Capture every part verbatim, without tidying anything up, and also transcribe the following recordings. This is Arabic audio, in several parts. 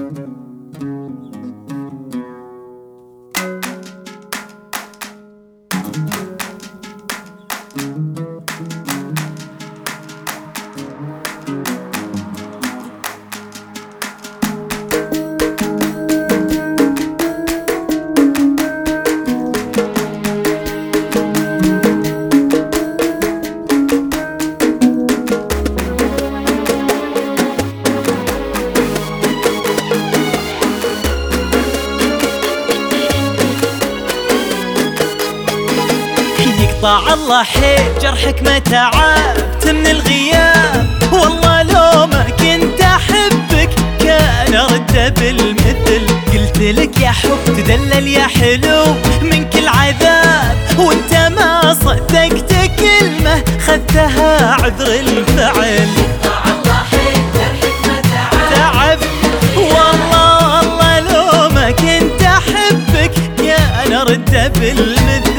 يقطع الله حيل جرحك ما تعبت من الغياب، والله لو ما كنت احبك كان ارد بالمثل. قلت لك يا حب تدلل يا حلو من كل عذاب، وانت ما صدقت كلمة خذتها عذر الفعل. يقطع الله حيل جرحك ما تعب والله والله لو ما كنت احبك كان ارد بالمثل.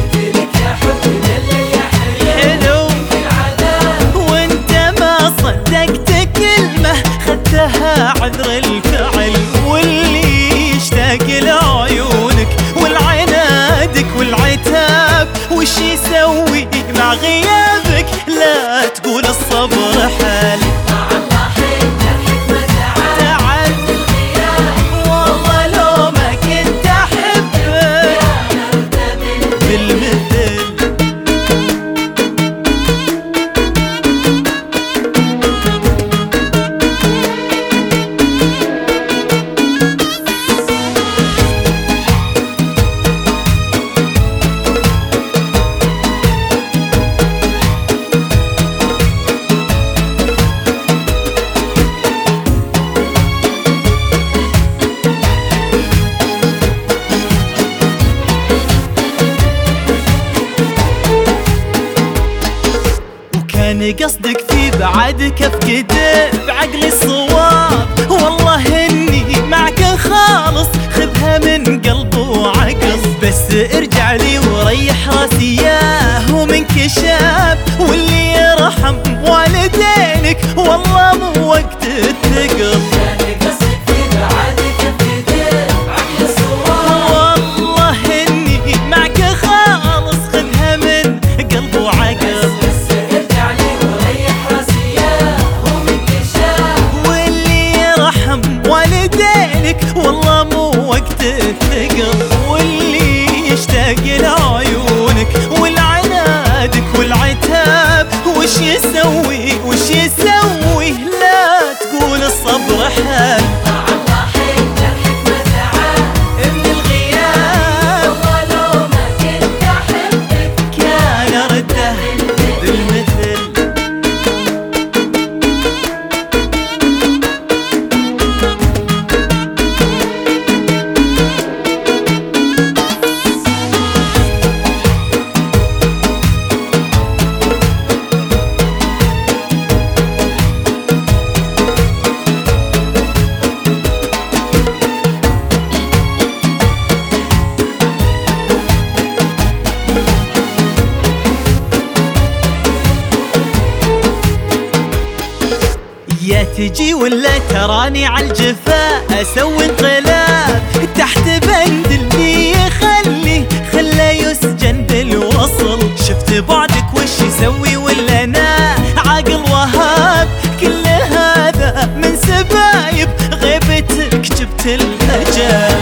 عذر الفعل، واللي يشتاق لعيونك والعنادك والعتاب وش يسوي مع غيابك؟ لا تقول الصبر حال. والله لو ما كنت احبك بالمثل. كان قصدك في بعدك افقد بعقلي الصواب، والله اني معك خالص خذها من قلب وعقل. بس ارجع لي وريح راسي ياه ومنك شاب، واللي يرحم والدينك والله مو وقت الثقل. والله مو وقت الثقل، واللي يشتاق لعيونك والعنادك والعتاب وش يسوي وش يسوي؟ لا تقول الصبر حال. يا تجي ولا تراني عالجفا اسوي انقلاب تحت بند اللي يخلي خلى يسجن بالوصل. شفت بعدك وش يسوي ولا انا عاقل وهاب؟ كل هذا من سبايب غيبتك جبت الاجل.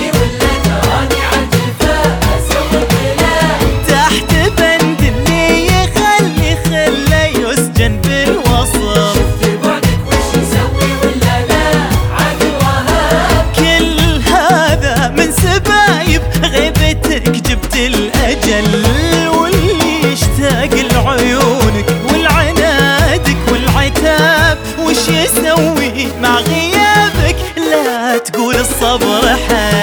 جبت الأجل، واللي يشتاق لعيونك والعنادك والعتاب وش يسوي مع غيابك؟ لا تقول الصبر حال.